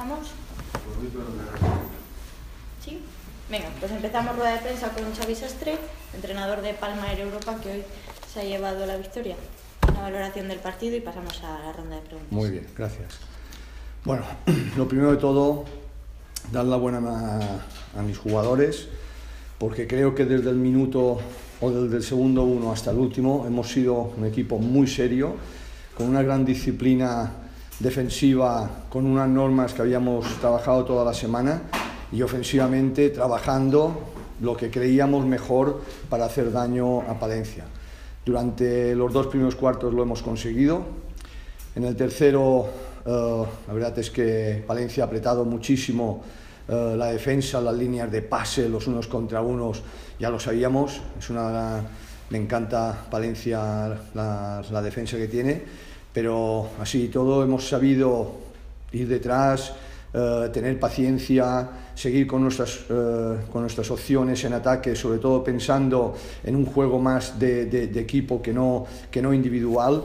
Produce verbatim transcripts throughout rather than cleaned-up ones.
¿Empezamos? ¿Sí? Venga, pues empezamos rueda de prensa con Xavi Sastre, entrenador de Palma Air Europa, que hoy se ha llevado la victoria. Una valoración del partido y pasamos a la ronda de preguntas. Muy bien, gracias. Bueno, lo primero de todo, dar la buena a, a mis jugadores, porque creo que desde el minuto o desde el segundo uno hasta el último hemos sido un equipo muy serio, con una gran disciplina defensiva, con unas normas que habíamos trabajado toda la semana, y ofensivamente trabajando lo que creíamos mejor para hacer daño a Palencia. Durante los dos primeros cuartos lo hemos conseguido. En el tercero, uh, la verdad es que Palencia ha apretado muchísimo uh, la defensa, las líneas de pase, los unos contra unos, ya lo sabíamos. Es una, me encanta Palencia, la, la defensa que tiene, pero así y todo hemos sabido ir detrás, Uh, tener paciencia, seguir con nuestras, uh, con nuestras opciones en ataque, sobre todo pensando en un juego más de, de, de equipo que no, que no individual.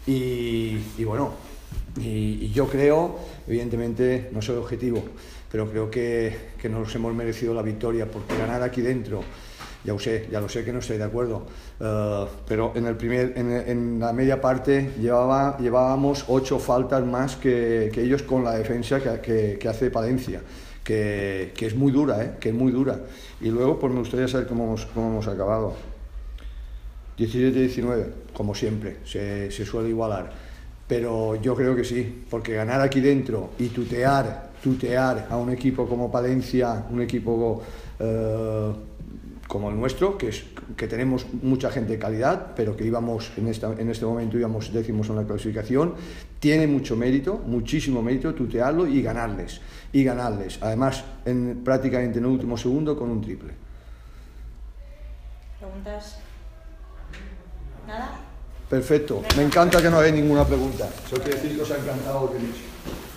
Y, y bueno, y, y yo creo, evidentemente no soy objetivo, pero creo que, que nos hemos merecido la victoria, porque ganar aquí dentro, ya lo sé, ya lo sé que no estoy de acuerdo, uh, pero en, el primer, en, en la media parte llevaba, llevábamos ocho faltas más que, que ellos con la defensa que, que, que hace Palencia, que, que es muy dura, ¿eh? que es muy dura. Y luego pues me gustaría saber cómo hemos, cómo hemos acabado. diecisiete diecinueve, como siempre, se, se suele igualar, pero yo creo que sí, porque ganar aquí dentro y tutear, tutear a un equipo como Palencia, un equipo uh, como el nuestro, que, es, que tenemos mucha gente de calidad, pero que íbamos en, esta, en este momento íbamos décimos en la clasificación, tiene mucho mérito, muchísimo mérito tutearlo y ganarles, y ganarles, además en, prácticamente en el último segundo con un triple. ¿Preguntas? ¿Nada? Perfecto, me encanta que no haya ninguna pregunta, eso quiere decir que os ha encantado lo que he dicho.